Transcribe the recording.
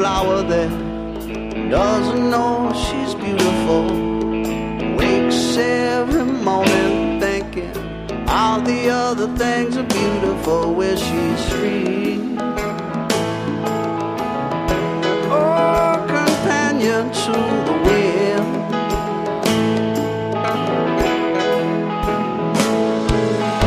flower that doesn't know she's beautiful. Wakes every morning thinking all the other things are beautiful where she's free. Oh, companion to